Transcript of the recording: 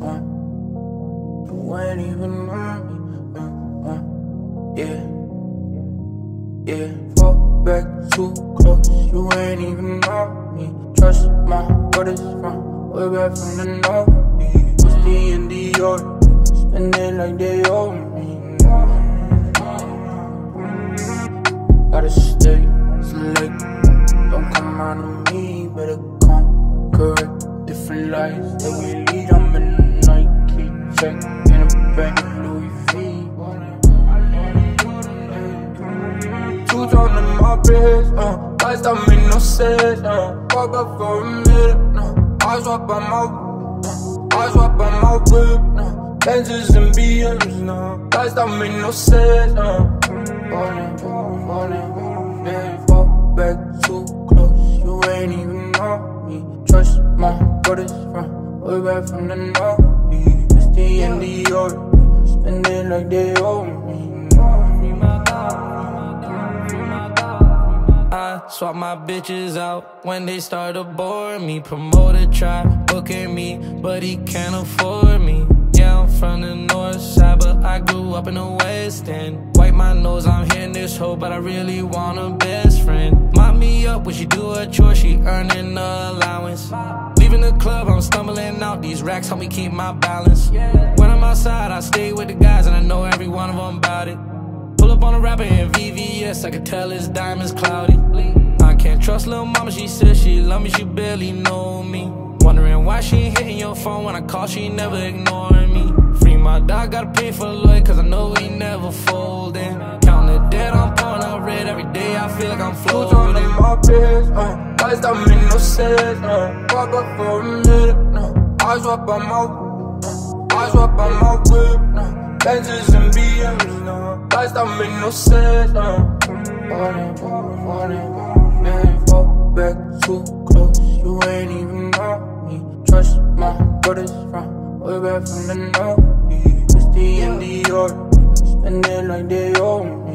You ain't even on me. Yeah, fall back too close. You ain't even on me. Trust my brothers from way back from the north. It's the in the order. Spend it like they owe me. Gotta stay select. Don't come around to me. Better come correct. Different lives that we lead. I'm in the Nike check in a bank Louis V. Two tone in my wrist, lights don't make no sense, fuck up for a minute, I swap on my whip, Benzes and BMs, lights don't make no sense, falling, yeah, fall back too close, you ain't even on me. Trust my brothers from way back from the north, it's the in the order, spend it like they owe me. I swap my bitches out when they start to bore me. Promoter try booking me, but he can't afford me. Yeah, I'm from the north side, but I grew up in the west end. Wipe my nose, I'm hitting this hoe, but I really want a best friend. Mop me up when she do her chore, she earning the allowance. Leaving the club, I'm stumbling out. These racks help me keep my balance. When I'm outside, I stay with the guys, and I know every one of them about it. Pull up on a rapper in VVS, I can tell his diamonds cloudy. I can't trust lil' mama, she said she love me, she barely know me. Wondering why she ain't hitting your phone when I call, she never ignoring me. Free my dog, gotta pay for the lawyer, cause I know he never folding. Counting the dead, I'm pouring out red, every day I feel like I'm floating. On my wrist, lights don't make no sense, fuck up for a minute, I swap on my whip, Benzes and BMs, lights don't make no sense, falling, yeah, fall back too close, you ain't even on me. Trust my brothers from way back from the north, it's the in the order, spend it like they owe me.